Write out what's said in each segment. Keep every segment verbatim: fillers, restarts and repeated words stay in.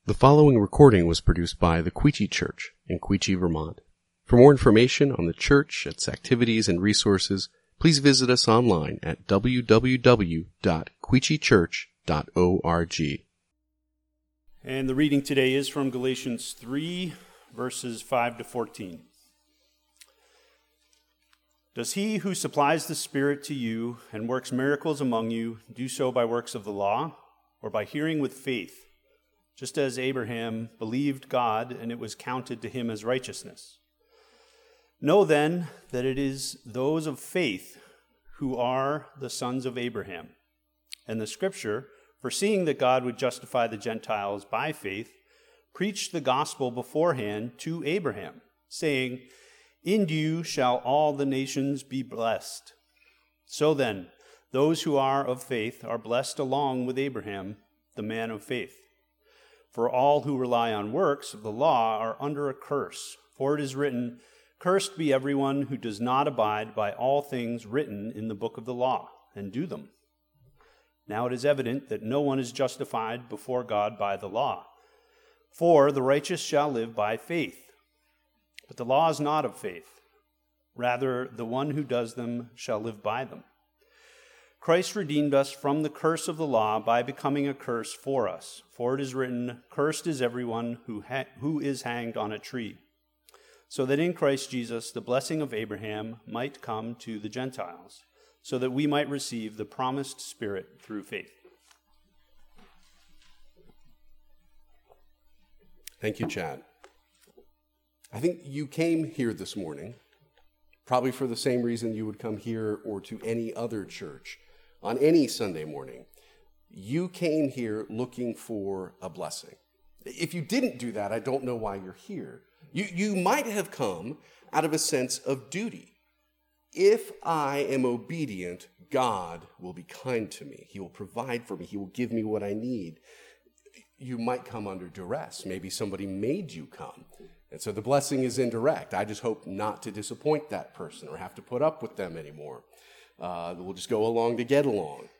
The following recording was produced by the Quechee Church in Quechee, Vermont. For more information on the church, its activities, and resources, please visit us online at w w w dot quechee church dot org. And the reading today is from Galatians three, verses five to fourteen. Does he who supplies the Spirit to you and works miracles among you do so by works of the law or by hearing with faith? Just as Abraham believed God, and it was counted to him as righteousness. Know then that it is those of faith who are the sons of Abraham. And the Scripture, foreseeing that God would justify the Gentiles by faith, preached the gospel beforehand to Abraham, saying, "In you shall all the nations be blessed." So then, those who are of faith are blessed along with Abraham, the man of faith. For all who rely on works of the law are under a curse. For it is written, "Cursed be everyone who does not abide by all things written in the book of the law, and do them." Now it is evident that no one is justified before God by the law. For the righteous shall live by faith. But the law is not of faith. Rather, the one who does them shall live by them. Christ redeemed us from the curse of the law by becoming a curse for us. For it is written, "Cursed is everyone who ha- who is hanged on a tree," so that in Christ Jesus the blessing of Abraham might come to the Gentiles, so that we might receive the promised Spirit through faith. Thank you, Chad. I think you came here this morning probably for the same reason you would come here or to any other church on any Sunday morning. You came here looking for a blessing. If you didn't do that, I don't know why you're here. You, you might have come out of a sense of duty. If I am obedient, God will be kind to me. He will provide for me. He will give me what I need. You might come under duress. Maybe somebody made you come. And so the blessing is indirect. I just hope not to disappoint that person or have to put up with them anymore. Uh, we'll just go along to get along.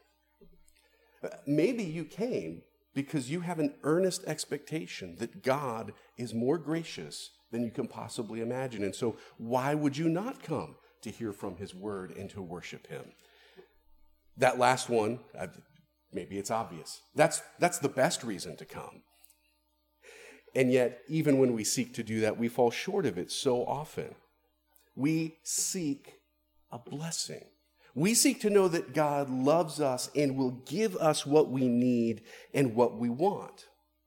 Maybe you came because you have an earnest expectation that God is more gracious than you can possibly imagine. And so why would you not come to hear from his word and to worship him? That last one, maybe it's obvious. That's, that's the best reason to come. And yet, even when we seek to do that, we fall short of it so often. We seek a blessing. We seek to know that God loves us and will give us what we need and what we want.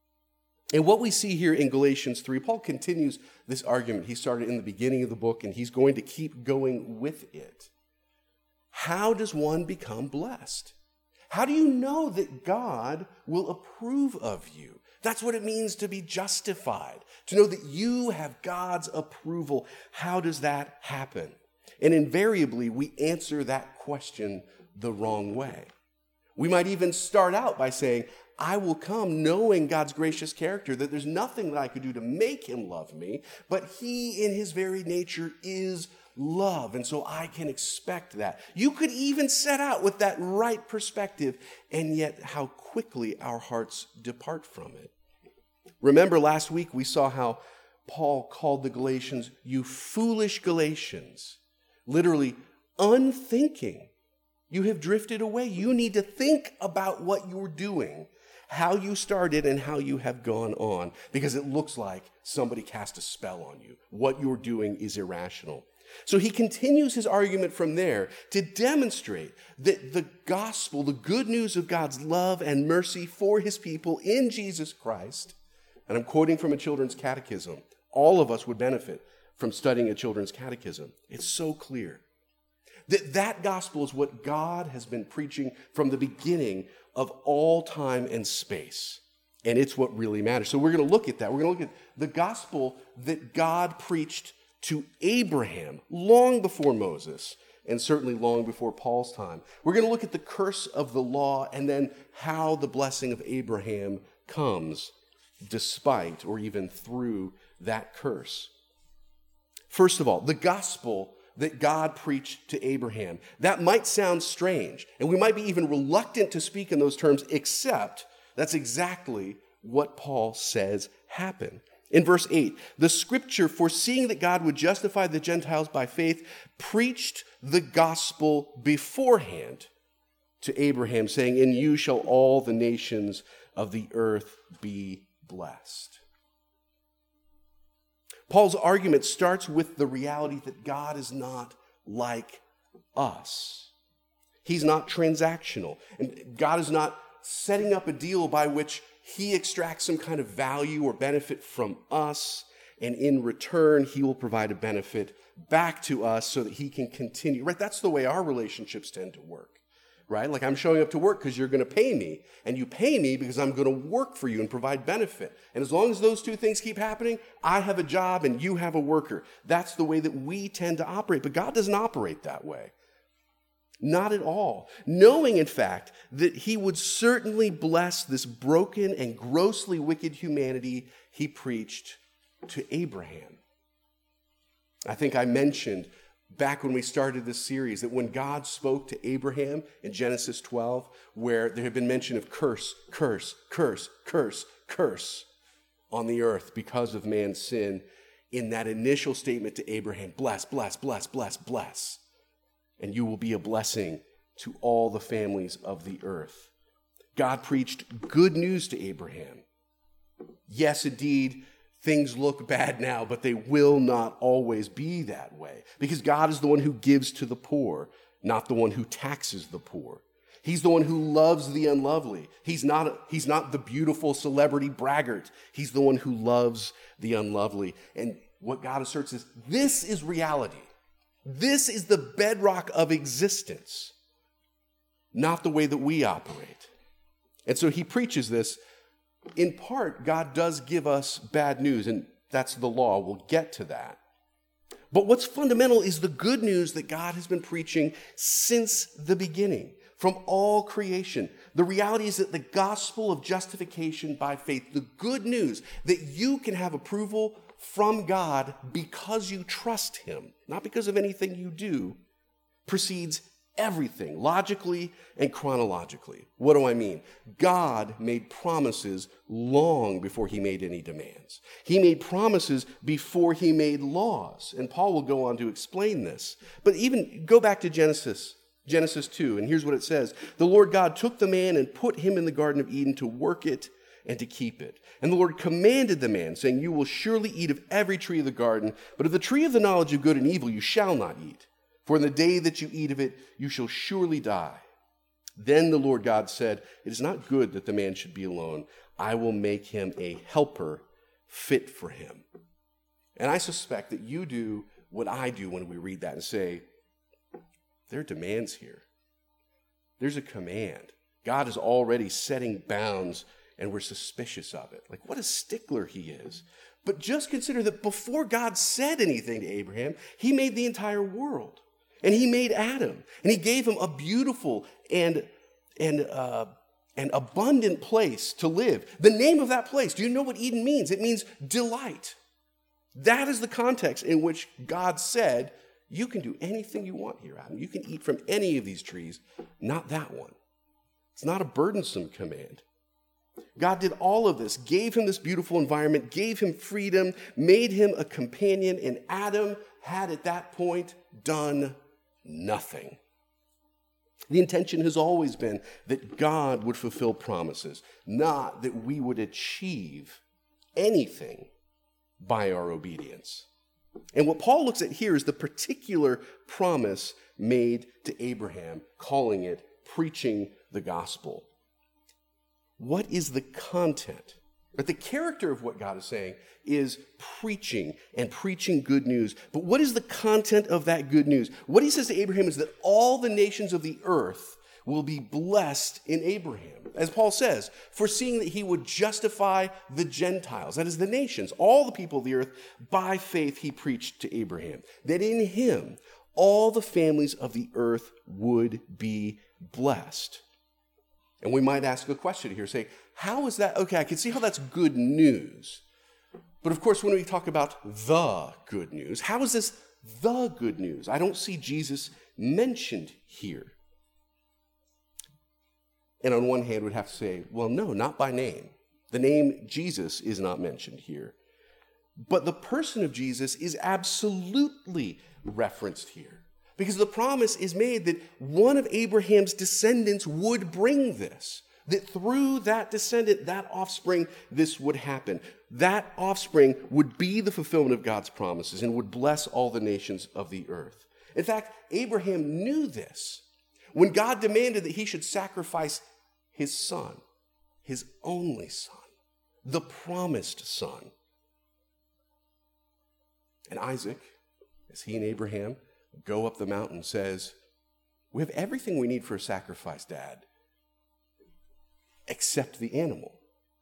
And what we see here in Galatians three, Paul continues this argument. He started in the beginning of the book, and he's going to keep going with it. How does one become blessed? How do you know that God will approve of you? That's what it means to be justified, to know that you have God's approval. How does that happen? And invariably, we answer that question the wrong way. We might even start out by saying, I will come knowing God's gracious character, that there's nothing that I could do to make him love me, but he in his very nature is love, and so I can expect that. You could even set out with that right perspective, and yet how quickly our hearts depart from it. Remember last week we saw how Paul called the Galatians, "You foolish Galatians," literally unthinking. You have drifted away. You need to think about what you're doing, how you started and how you have gone on, because it looks like somebody cast a spell on you. What you're doing is irrational. So he continues his argument from there to demonstrate that the gospel, the good news of God's love and mercy for his people in Jesus Christ, and I'm quoting from a children's catechism. All of us would benefit from studying a children's catechism. It's so clear that that gospel is what God has been preaching from the beginning of all time and space. And it's what really matters. So we're going to look at that. We're going to look at the gospel that God preached to Abraham long before Moses, and certainly long before Paul's time. We're going to look at the curse of the law and then how the blessing of Abraham comes despite or even through that curse. First of all, the gospel that God preached to Abraham. That might sound strange, and we might be even reluctant to speak in those terms, except that's exactly what Paul says happened. In verse eight, the scripture, foreseeing that God would justify the Gentiles by faith, preached the gospel beforehand to Abraham, saying, in you shall all the nations of the earth be blessed. Paul's argument starts with the reality that God is not like us. He's not transactional. And God is not setting up a deal by which he extracts some kind of value or benefit from us, and in return, he will provide a benefit back to us so that he can continue. Right? That's the way our relationships tend to work. Right? Like, I'm showing up to work because you're going to pay me, and you pay me because I'm going to work for you and provide benefit. And as long as those two things keep happening, I have a job and you have a worker. That's the way that we tend to operate. But God doesn't operate that way. Not at all. Knowing, in fact, that he would certainly bless this broken and grossly wicked humanity, he preached to Abraham. I think I mentioned back when we started this series that when God spoke to Abraham in Genesis twelve, where there had been mention of curse, curse, curse, curse, curse on the earth because of man's sin, in that initial statement to Abraham, bless, bless, bless, bless, bless, and you will be a blessing to all the families of the earth. God preached good news to Abraham. Yes, indeed, things look bad now, but they will not always be that way, because God is the one who gives to the poor, not the one who taxes the poor. He's the one who loves the unlovely. He's not, he's not the beautiful celebrity braggart. He's the one who loves the unlovely. And what God asserts is, this is reality. This is the bedrock of existence, not the way that we operate. And so he preaches this. In part, God does give us bad news, and that's the law. We'll get to that. But what's fundamental is the good news that God has been preaching since the beginning, from all creation. The reality is that the gospel of justification by faith, the good news that you can have approval from God because you trust him, not because of anything you do, precedes everything, logically and chronologically. What do I mean? God made promises long before he made any demands. He made promises before he made laws. And Paul will go on to explain this. But even go back to Genesis, Genesis two, and here's what it says. The Lord God took the man and put him in the Garden of Eden to work it and to keep it. And the Lord commanded the man, saying, you will surely eat of every tree of the garden, but of the tree of the knowledge of good and evil you shall not eat. For in the day that you eat of it, you shall surely die. Then the Lord God said, it is not good that the man should be alone. I will make him a helper fit for him. And I suspect that you do what I do when we read that and say, there are demands here. There's a command. God is already setting bounds, and we're suspicious of it. Like, what a stickler he is. But just consider that before God said anything to Abraham, he made the entire world. And he made Adam, and he gave him a beautiful and, and, uh, and abundant place to live. The name of that place, do you know what Eden means? It means delight. That is the context in which God said, you can do anything you want here, Adam. You can eat from any of these trees, not that one. It's not a burdensome command. God did all of this, gave him this beautiful environment, gave him freedom, made him a companion, and Adam had at that point done nothing. The intention has always been that God would fulfill promises, not that we would achieve anything by our obedience. And what Paul looks at here is the particular promise made to Abraham, calling it preaching the gospel. What is the content? But the character of what God is saying is preaching and preaching good news. But what is the content of that good news? What he says to Abraham is that all the nations of the earth will be blessed in Abraham. As Paul says, foreseeing that he would justify the Gentiles, that is the nations, all the people of the earth, by faith he preached to Abraham. That in him, all the families of the earth would be blessed. And we might ask a question here, say, how is that? Okay, I can see how that's good news. But of course, when we talk about the good news, how is this the good news? I don't see Jesus mentioned here. And on one hand, we'd have to say, well, no, not by name. The name Jesus is not mentioned here. But the person of Jesus is absolutely referenced here, because the promise is made that one of Abraham's descendants would bring this, that through that descendant, that offspring, this would happen. That offspring would be the fulfillment of God's promises and would bless all the nations of the earth. In fact, Abraham knew this when God demanded that he should sacrifice his son, his only son, the promised son. And Isaac, as he and Abraham go up the mountain, says, "We have everything we need for a sacrifice, Dad, except the animal.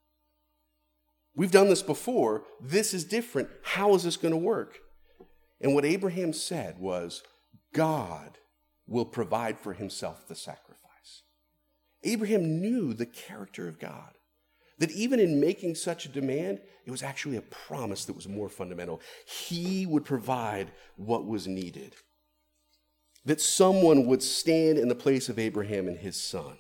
We've done this before. This is different. How is this going to work?" And what Abraham said was, God will provide for himself the sacrifice. Abraham knew the character of God, that even in making such a demand, it was actually a promise that was more fundamental. He would provide what was needed, that someone would stand in the place of Abraham and his son.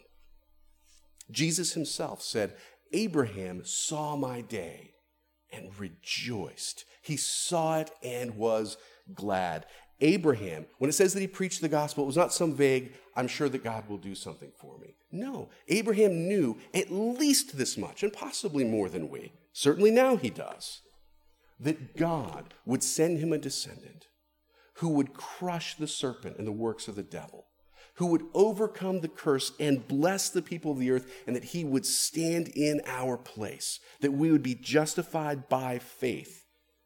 Jesus himself said, "Abraham saw my day and rejoiced." He saw it and was glad. Abraham, when it says that he preached the gospel, it was not some vague, "I'm sure that God will do something for me." No, Abraham knew at least this much, and possibly more than we. Certainly now he does, that God would send him a descendant who would crush the serpent and the works of the devil, who would overcome the curse and bless the people of the earth, and that he would stand in our place, that we would be justified by faith.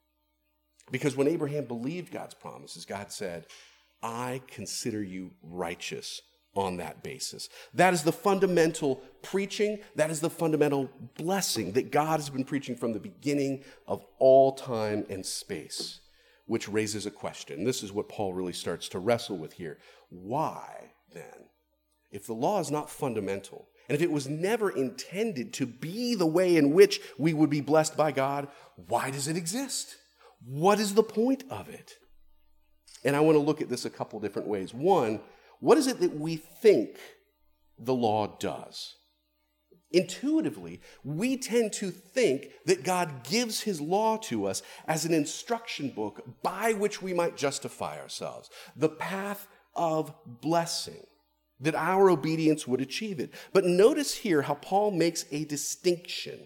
Because when Abraham believed God's promises, God said, "I consider you righteous on that basis." That is the fundamental preaching. That is the fundamental blessing that God has been preaching from the beginning of all time and space, which raises a question. This is what Paul really starts to wrestle with here. Why, then, if the law is not fundamental, and if it was never intended to be the way in which we would be blessed by God, why does it exist? What is the point of it? And I want to look at this a couple different ways. One, what is it that we think the law does? Intuitively, we tend to think that God gives his law to us as an instruction book by which we might justify ourselves, the path of blessing, that our obedience would achieve it. But notice here how Paul makes a distinction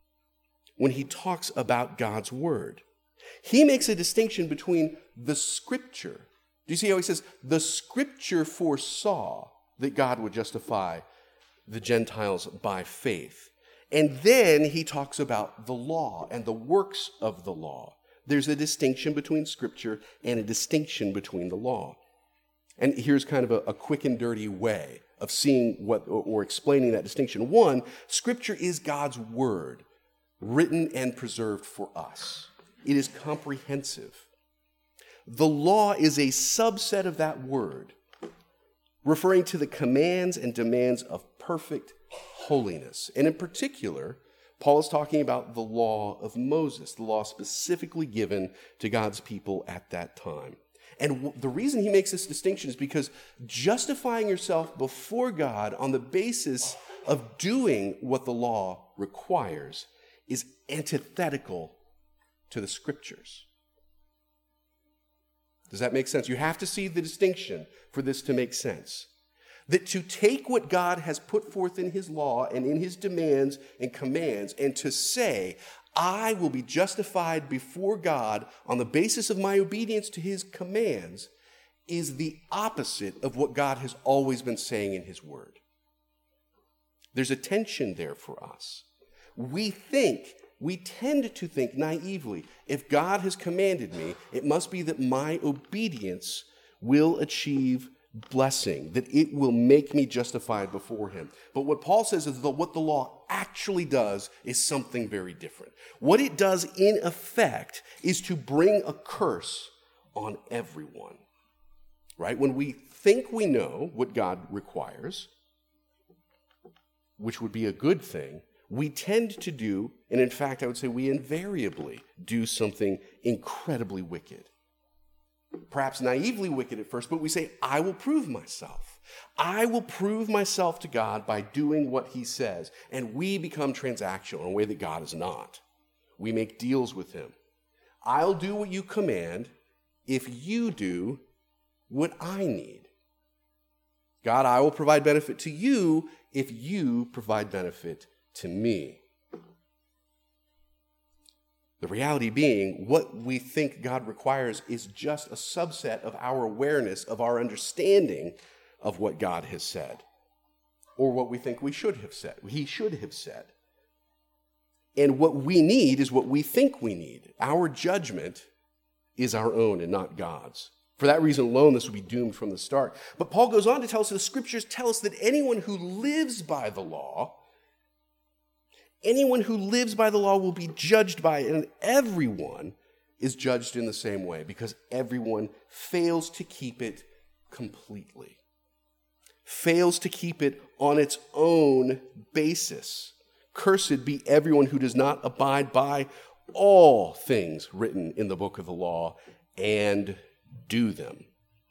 when he talks about God's word. He makes a distinction between the scripture. Do you see how he says, the scripture foresaw that God would justify the Gentiles by faith. And then he talks about the law and the works of the law. There's a distinction between scripture and a distinction between the law. And here's kind of a, a quick and dirty way of seeing what, or, or explaining that distinction. One, scripture is God's word, written and preserved for us. It is comprehensive. The law is a subset of that word, referring to the commands and demands of perfect holiness. And in particular, Paul is talking about the law of Moses, the law specifically given to God's people at that time. And the reason he makes this distinction is because justifying yourself before God on the basis of doing what the law requires is antithetical to the scriptures. Does that make sense? You have to see the distinction for this to make sense. That to take what God has put forth in his law and in his demands and commands and to say, I will be justified before God on the basis of my obedience to his commands, is the opposite of what God has always been saying in his word. There's a tension there for us. We think We tend to think naively, if God has commanded me, it must be that my obedience will achieve blessing, that it will make me justified before him. But what Paul says is that what the law actually does is something very different. What it does in effect is to bring a curse on everyone, right? When we think we know what God requires, which would be a good thing, we tend to do, and in fact, I would say we invariably do something incredibly wicked. perhaps naively wicked at first, but we say, I will prove myself. I will prove myself to God by doing what he says. And we become transactional in a way that God is not. We make deals with him. I'll do what you command if you do what I need. God, I will provide benefit to you if you provide benefit to me. The reality being, what we think God requires is just a subset of our awareness, of our understanding of what God has said, or what we think we should have said, he should have said. And what we need is what we think we need. Our judgment is our own and not God's. For that reason alone, this would be doomed from the start. But Paul goes on to tell us that the scriptures tell us that anyone who lives by the law, anyone who lives by the law will be judged by it, and everyone is judged in the same way because everyone fails to keep it completely, fails to keep it on its own basis. Cursed be everyone who does not abide by all things written in the book of the law and do them.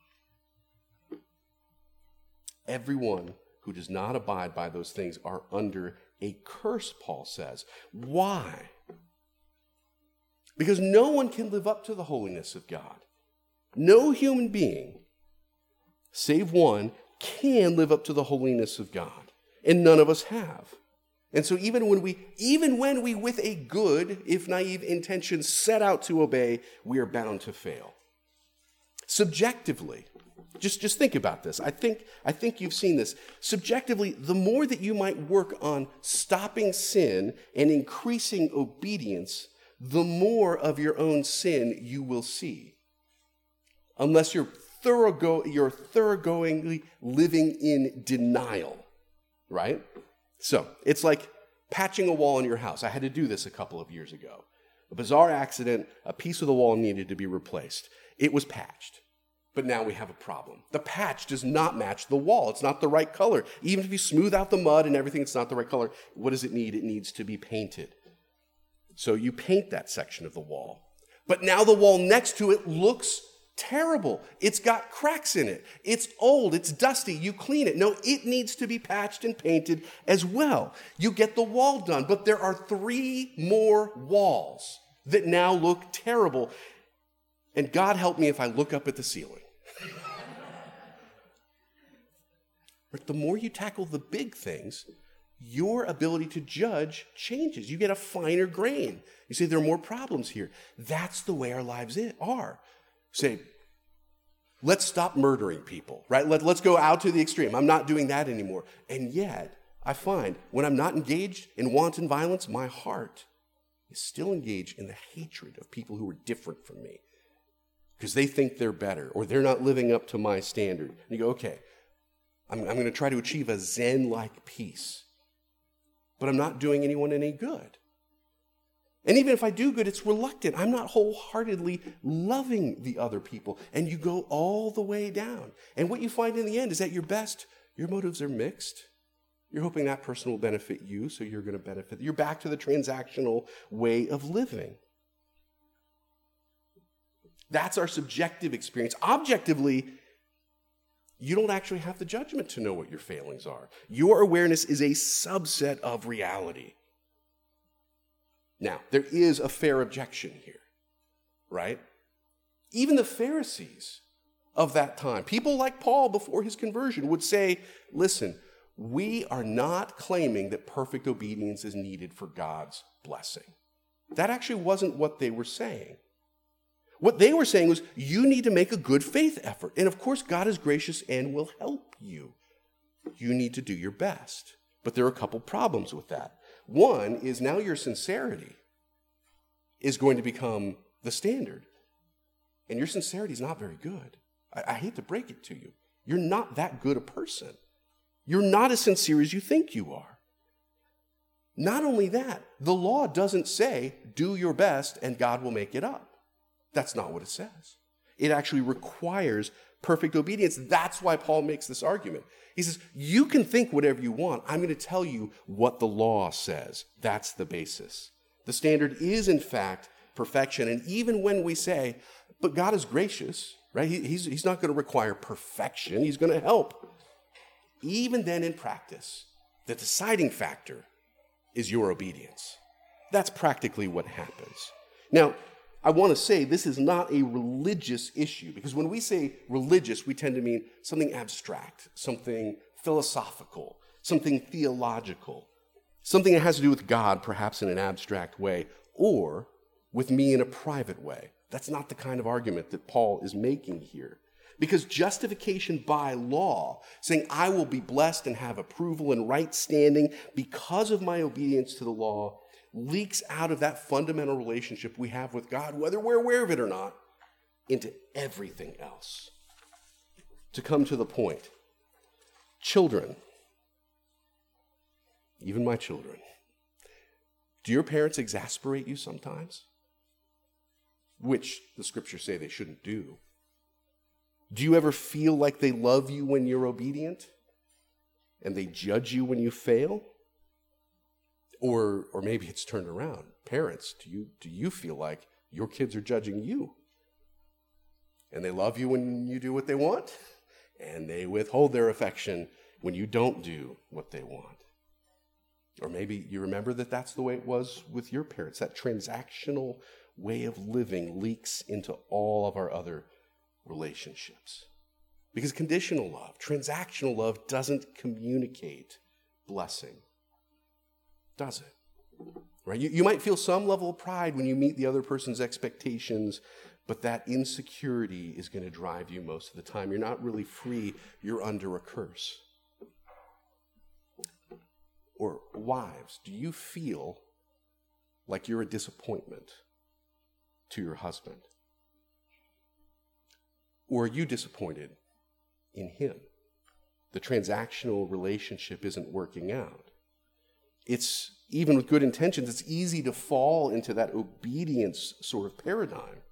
Everyone who does not abide by those things are under a curse, Paul says. Why? Because no one can live up to the holiness of God. No human being, save one, can live up to the holiness of God. And none of us have. And so even when we, even when we with a good, if naive intention, set out to obey, we are bound to fail. Subjectively, just, just think about this. I think, I think you've seen this. Subjectively, the more that you might work on stopping sin and increasing obedience, the more of your own sin you will see. Unless you're thorough, you're thoroughgoingly living in denial, right? So it's like patching a wall in your house. I had to do this a couple of years ago. A bizarre accident, a piece of the wall needed to be replaced. It was patched, but now we have a problem. The patch does not match the wall. It's not the right color. Even if you smooth out the mud and everything, it's not the right color. What does it need? It needs to be painted. So you paint that section of the wall. But now the wall next to it looks terrible. It's got cracks in it. It's old. It's dusty. You clean it. No, it needs to be patched and painted as well. You get the wall done, but there are three more walls that now look terrible. And God help me if I look up at the ceiling. But the more you tackle the big things, your ability to judge changes. You get a finer grain. You say there are more problems here. That's the way our lives are. Say, let's stop murdering people, right? Let, let's go out to the extreme. I'm not doing that anymore. And yet, I find when I'm not engaged in wanton violence, my heart is still engaged in the hatred of people who are different from me because they think they're better or they're not living up to my standard. And you go, okay, I'm, I'm going to try to achieve a Zen-like peace, but I'm not doing anyone any good. And even if I do good, it's reluctant. I'm not wholeheartedly loving the other people. And you go all the way down. And what you find in the end is at your best, your motives are mixed. You're hoping that person will benefit you, so you're going to benefit. You're back to the transactional way of living. That's our subjective experience. Objectively, you don't actually have the judgment to know what your failings are. Your awareness is a subset of reality. Now, there is a fair objection here, right? Even the Pharisees of that time, people like Paul before his conversion, would say, listen, we are not claiming that perfect obedience is needed for God's blessing. That actually wasn't what they were saying. What they were saying was, you need to make a good faith effort. And of course, God is gracious and will help you. You need to do your best. But there are a couple problems with that. One is now your sincerity is going to become the standard. And your sincerity is not very good. I, I hate to break it to you. You're not that good a person. You're not as sincere as you think you are. Not only that, the law doesn't say, do your best and God will make it up. That's not what it says. It actually requires perfect obedience. That's why Paul makes this argument. He says, you can think whatever you want. I'm going to tell you what the law says. That's the basis. The standard is, in fact, perfection. And even when we say, but God is gracious, right? He, he's, he's not going to require perfection. He's going to help. Even then in practice, the deciding factor is your obedience. That's practically what happens. Now, I want to say this is not a religious issue, because when we say religious, we tend to mean something abstract, something philosophical, something theological, something that has to do with God, perhaps in an abstract way, or with me in a private way. That's not the kind of argument that Paul is making here. Because justification by law, saying I will be blessed and have approval and right standing because of my obedience to the law, leaks out of that fundamental relationship we have with God, whether we're aware of it or not, into everything else. To come to the point, children, even my children, do your parents exasperate you sometimes? Which the scriptures say they shouldn't do. Do you ever feel like they love you when you're obedient and they judge you when you fail? Or, or maybe it's turned around. Parents, do you, do you feel like your kids are judging you? And they love you when you do what they want, and they withhold their affection when you don't do what they want. Or maybe you remember that that's the way it was with your parents. That transactional way of living leaks into all of our other relationships. Because conditional love, transactional love, doesn't communicate blessing. Does it? Right? You, you might feel some level of pride when you meet the other person's expectations, but that insecurity is going to drive you most of the time. You're not really free. You're under a curse. Or wives, do you feel like you're a disappointment to your husband? Or are you disappointed in him? The transactional relationship isn't working out. It's, even with good intentions, it's easy to fall into that obedience sort of paradigm.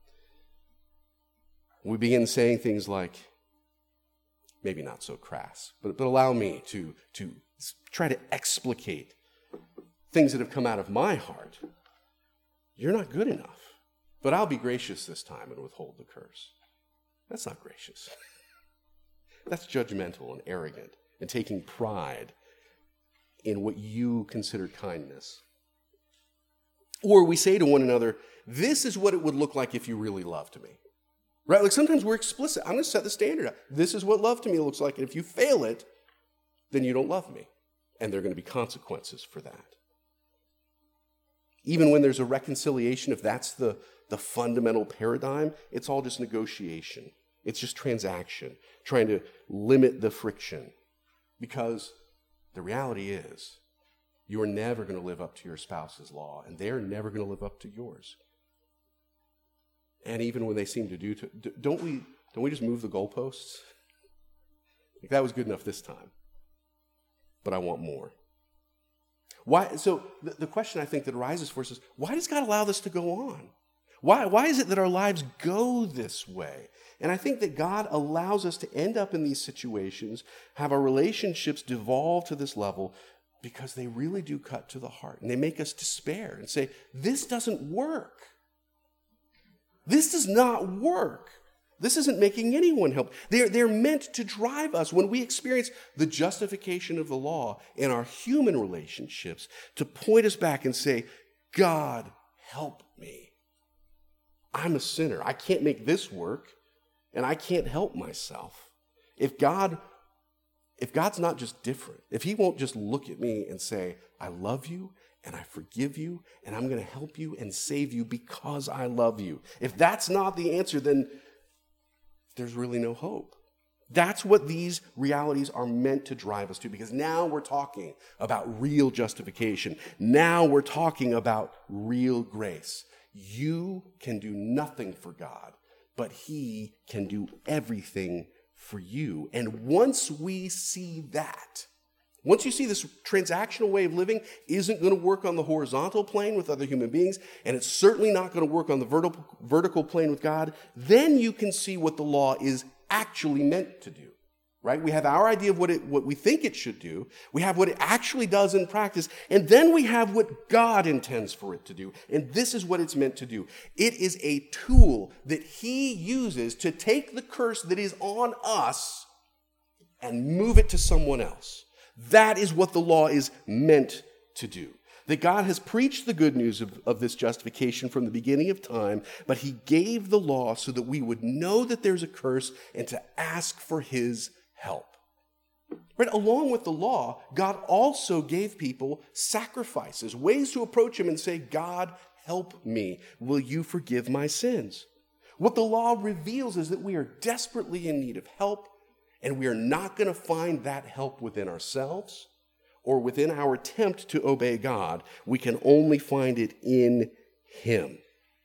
We begin saying things like, maybe not so crass, but, but allow me to, to try to explicate things that have come out of my heart. You're not good enough, but I'll be gracious this time and withhold the curse. That's not gracious. That's judgmental and arrogant and taking pride in what you consider kindness. Or we say to one another, this is what it would look like if you really loved me. Right? Like sometimes we're explicit. I'm going to set the standard up. This is what love to me looks like. And if you fail it, then you don't love me. And there are going to be consequences for that. Even when there's a reconciliation, if that's the, the fundamental paradigm, it's all just negotiation. It's just transaction, trying to limit the friction. Because the reality is, you're never going to live up to your spouse's law, and they're never going to live up to yours. And even when they seem to do, to, don't we don't we just move the goalposts? Like, that was good enough this time, but I want more. Why? So the, the question I think that arises for us is, why does God allow this to go on? Why, why is it that our lives go this way? And I think that God allows us to end up in these situations, have our relationships devolve to this level, because they really do cut to the heart. And they make us despair and say, this doesn't work. This does not work. This isn't making anyone help. They're, they're meant to drive us, when we experience the justification of the law in our human relationships, to point us back and say, God, help me. I'm a sinner. I can't make this work, and I can't help myself. If God, if God's not just different, if he won't just look at me and say, I love you, and I forgive you, and I'm going to help you and save you because I love you. If that's not the answer, then there's really no hope. That's what these realities are meant to drive us to, because now we're talking about real justification. Now we're talking about real grace. You can do nothing for God, but he can do everything for you. And once we see that, once you see this transactional way of living isn't going to work on the horizontal plane with other human beings, and it's certainly not going to work on the vertical, vertical plane with God, then you can see what the law is actually meant to do. right? We have our idea of what it, what we think it should do. We have what it actually does in practice. And then we have what God intends for it to do. And this is what it's meant to do. It is a tool that he uses to take the curse that is on us and move it to someone else. That is what the law is meant to do. That God has preached the good news of, of this justification from the beginning of time, but he gave the law so that we would know that there's a curse and to ask for his help. Right? Along with the law, God also gave people sacrifices, ways to approach him and say, God, help me. Will you forgive my sins? What the law reveals is that we are desperately in need of help, and we are not going to find that help within ourselves or within our attempt to obey God. We can only find it in him.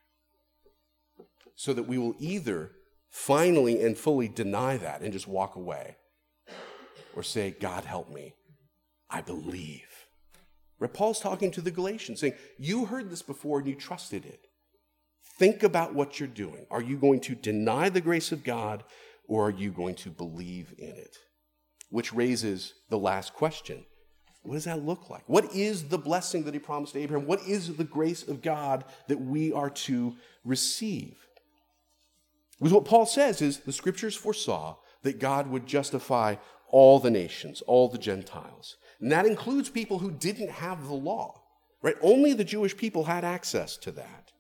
So that we will either finally and fully deny that and just walk away, or say, God, help me. I believe. Right? Paul's talking to the Galatians saying, you heard this before and you trusted it. Think about what you're doing. Are you going to deny the grace of God, or are you going to believe in it? Which raises the last question. What does that look like? What is the blessing that he promised to Abraham? What is the grace of God that we are to receive? Because what Paul says is the scriptures foresaw that God would justify all the nations, all the Gentiles. And that includes people who didn't have the law, right? Only the Jewish people had access to that.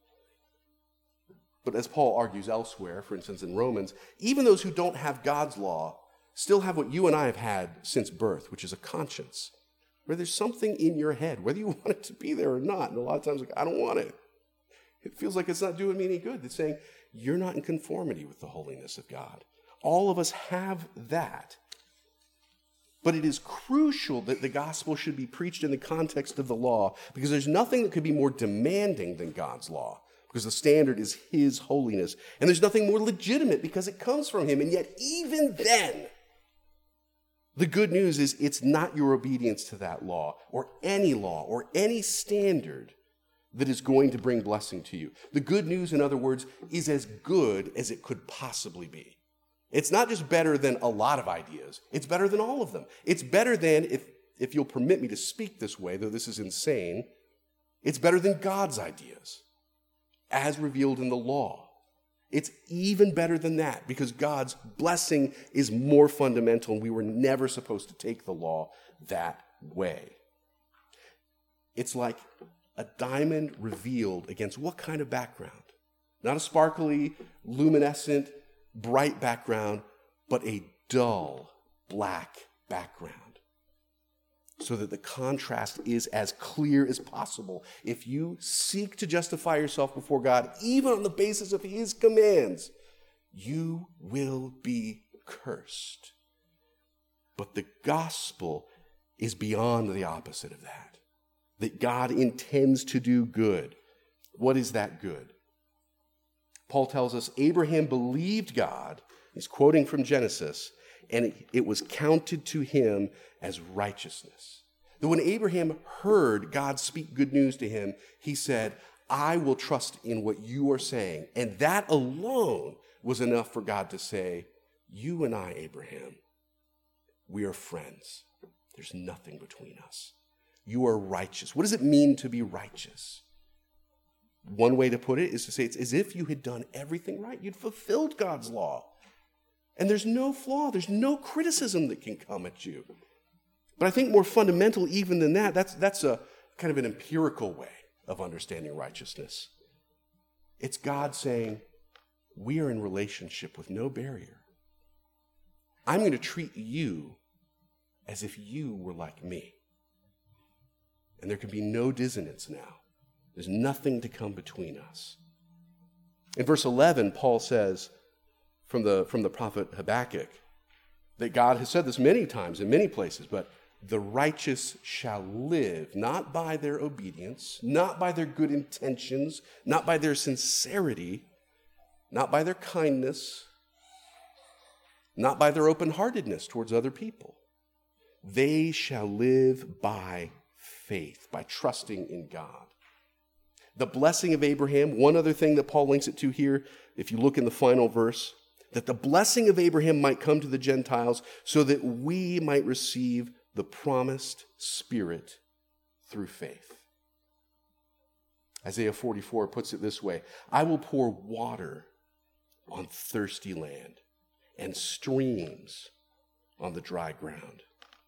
But as Paul argues elsewhere, for instance in Romans, even those who don't have God's law still have what you and I have had since birth, which is a conscience. Where there's something in your head, whether you want it to be there or not. And a lot of times, like, I don't want it. It feels like it's not doing me any good. It's saying, you're not in conformity with the holiness of God. All of us have that. But it is crucial that the gospel should be preached in the context of the law, because there's nothing that could be more demanding than God's law, because the standard is his holiness. And there's nothing more legitimate because it comes from him. And yet, even then, the good news is it's not your obedience to that law or any law or any standard that is going to bring blessing to you. The good news, in other words, is as good as it could possibly be. It's not just better than a lot of ideas. It's better than all of them. It's better than, if, if you'll permit me to speak this way, though this is insane, it's better than God's ideas as revealed in the law. It's even better than that because God's blessing is more fundamental, and we were never supposed to take the law that way. It's like a diamond revealed against what kind of background? Not a sparkly, luminescent, bright background, but a dull, black background. So that the contrast is as clear as possible. If you seek to justify yourself before God, even on the basis of his commands, you will be cursed. But the gospel is beyond the opposite of that. That God intends to do good. What is that good? Paul tells us Abraham believed God. He's quoting from Genesis. And it was counted to him as righteousness. That when Abraham heard God speak good news to him, he said, I will trust in what you are saying. And that alone was enough for God to say, you and I, Abraham, we are friends. There's nothing between us. You are righteous. What does it mean to be righteous? One way to put it is to say it's as if you had done everything right. You'd fulfilled God's law. And there's no flaw, there's no criticism that can come at you. But I think more fundamental even than that, that's, that's a kind of an empirical way of understanding righteousness. It's God saying, we are in relationship with no barrier. I'm going to treat you as if you were like me. And there can be no dissonance now. There's nothing to come between us. In verse eleven, Paul says, From the, from the prophet Habakkuk, that God has said this many times in many places, but the righteous shall live, not by their obedience, not by their good intentions, not by their sincerity, not by their kindness, not by their open-heartedness towards other people. They shall live by faith, by trusting in God. The blessing of Abraham, one other thing that Paul links it to here, if you look in the final verse, that the blessing of Abraham might come to the Gentiles so that we might receive the promised Spirit through faith. Isaiah forty-four puts it this way: I will pour water on thirsty land and streams on the dry ground.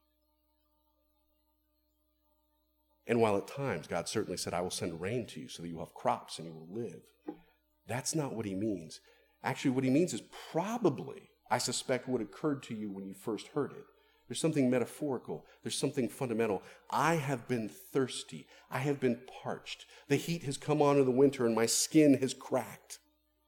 And while at times God certainly said, I will send rain to you so that you will have crops and you will live, that's not what he means. Actually, what he means is probably, I suspect, what occurred to you when you first heard it. There's something metaphorical. There's something fundamental. I have been thirsty. I have been parched. The heat has come on in the winter and my skin has cracked.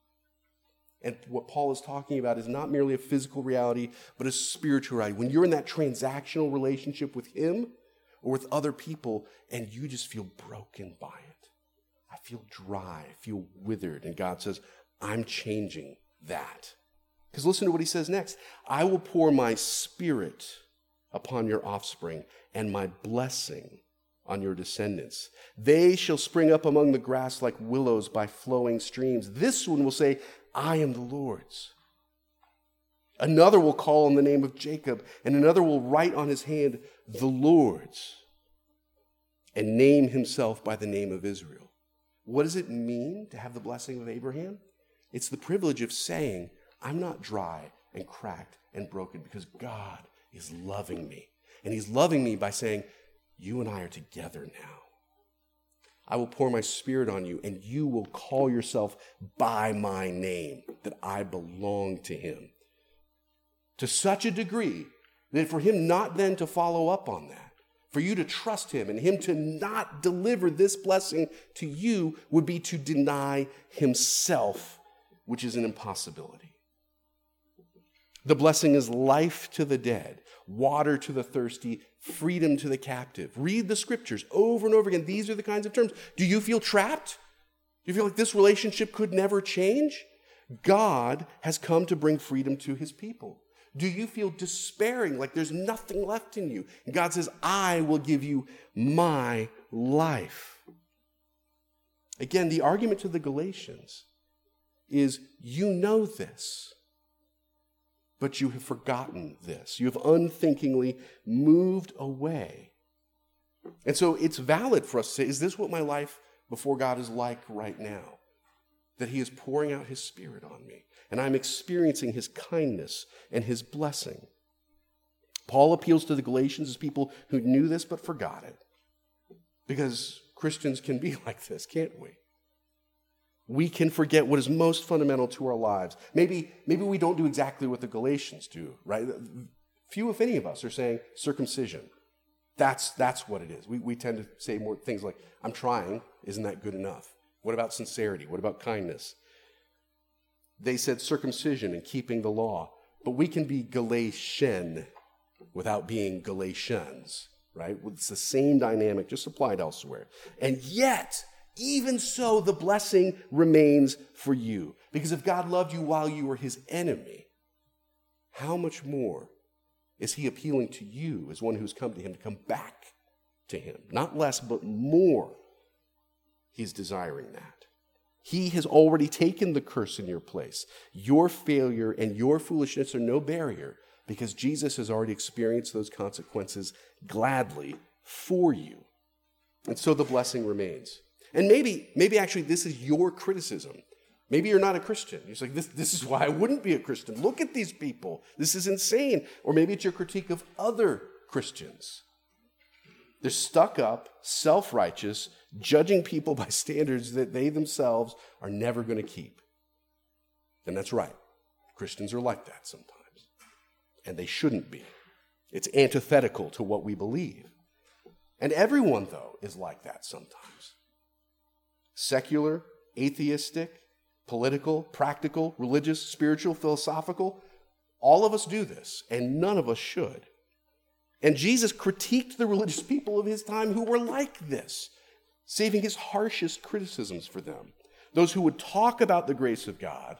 And what Paul is talking about is not merely a physical reality, but a spiritual reality. When you're in that transactional relationship with him or with other people and you just feel broken by it. I feel dry. I feel withered. And God says, I'm changing that. Because listen to what he says next. I will pour my Spirit upon your offspring and my blessing on your descendants. They shall spring up among the grass like willows by flowing streams. This one will say, I am the Lord's. Another will call on the name of Jacob, and another will write on his hand, the Lord's, and name himself by the name of Israel. What does it mean to have the blessing of Abraham? It's the privilege of saying, I'm not dry and cracked and broken because God is loving me. And he's loving me by saying, you and I are together now. I will pour my Spirit on you, and you will call yourself by my name, that I belong to him. To such a degree that for him not then to follow up on that, for you to trust him and him to not deliver this blessing to you would be to deny himself, which is an impossibility. The blessing is life to the dead, water to the thirsty, freedom to the captive. Read the scriptures over and over again. These are the kinds of terms. Do you feel trapped? Do you feel like this relationship could never change? God has come to bring freedom to his people. Do you feel despairing, like there's nothing left in you? And God says, I will give you my life. Again, the argument to the Galatians is, you know this, but you have forgotten this. You have unthinkingly moved away. And so it's valid for us to say, is this what my life before God is like right now? That he is pouring out his Spirit on me, and I'm experiencing his kindness and his blessing. Paul appeals to the Galatians as people who knew this but forgot it. Because Christians can be like this, can't we? We can forget what is most fundamental to our lives. Maybe, maybe we don't do exactly what the Galatians do, right? Few, if any of us, are saying circumcision. That's, that's what it is. We, we tend to say more things like, I'm trying, isn't that good enough? What about sincerity? What about kindness? They said circumcision and keeping the law. But we can be Galatian without being Galatians, right? It's the same dynamic, just applied elsewhere. And yet, even so, the blessing remains for you. Because if God loved you while you were his enemy, how much more is he appealing to you as one who's come to him to come back to him? Not less, but more. He's desiring that. He has already taken the curse in your place. Your failure and your foolishness are no barrier because Jesus has already experienced those consequences gladly for you. And so the blessing remains. And maybe, maybe actually this is your criticism. Maybe you're not a Christian. You're like, this, this is why I wouldn't be a Christian. Look at these people. This is insane. Or maybe it's your critique of other Christians. They're stuck up, self-righteous, judging people by standards that they themselves are never going to keep. And that's right. Christians are like that sometimes. And they shouldn't be. It's antithetical to what we believe. And everyone, though, is like that sometimes. Secular, atheistic, political, practical, religious, spiritual, philosophical. All of us do this, and none of us should. And Jesus critiqued the religious people of his time who were like this, saving his harshest criticisms for them. Those who would talk about the grace of God,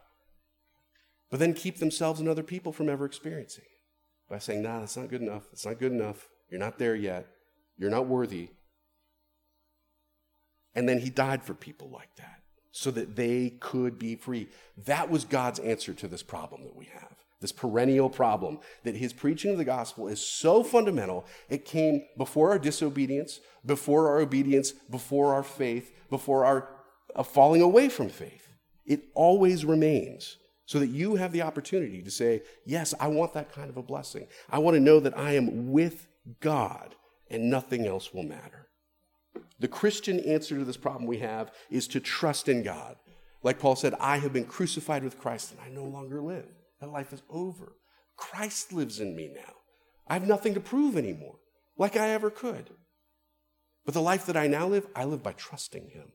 but then keep themselves and other people from ever experiencing it by saying, nah, that's not good enough. That's not good enough. You're not there yet. You're not worthy. And then he died for people like that, so that they could be free. That was God's answer to this problem that we have, this perennial problem, that his preaching of the gospel is so fundamental, it came before our disobedience, before our obedience, before our faith, before our uh, falling away from faith. It always remains, so that you have the opportunity to say, yes, I want that kind of a blessing. I want to know that I am with God and nothing else will matter. The Christian answer to this problem we have is to trust in God. Like Paul said, I have been crucified with Christ and I no longer live. That life is over. Christ lives in me now. I have nothing to prove anymore, like I ever could. But the life that I now live, I live by trusting him.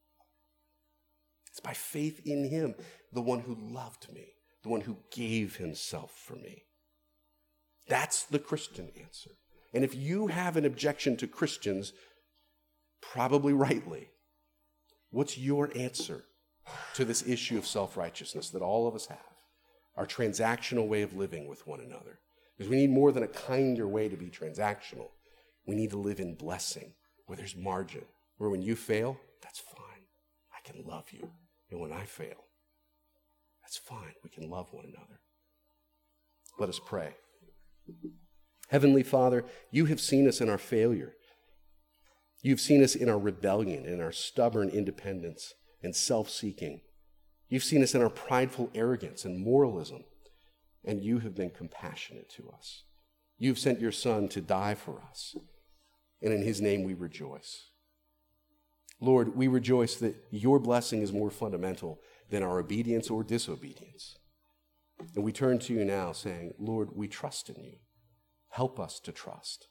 It's by faith in him, the one who loved me, the one who gave himself for me. That's the Christian answer. And if you have an objection to Christians, probably rightly, what's your answer to this issue of self-righteousness that all of us have? Our transactional way of living with one another. Because we need more than a kinder way to be transactional. We need to live in blessing, where there's margin, where when you fail, that's fine. I can love you. And when I fail, that's fine. We can love one another. Let us pray. Heavenly Father, you have seen us in our failure. You've seen us in our rebellion, in our stubborn independence and self-seeking. You've seen us in our prideful arrogance and moralism, and you have been compassionate to us. You've sent your Son to die for us, and in his name we rejoice. Lord, we rejoice that your blessing is more fundamental than our obedience or disobedience. And we turn to you now saying, Lord, we trust in you. Help us to trust.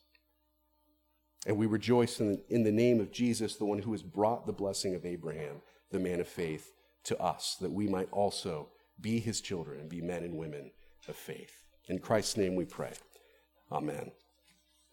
And we rejoice in the, in the name of Jesus, the one who has brought the blessing of Abraham, the man of faith, to us, that we might also be his children and be men and women of faith. In Christ's name we pray. Amen.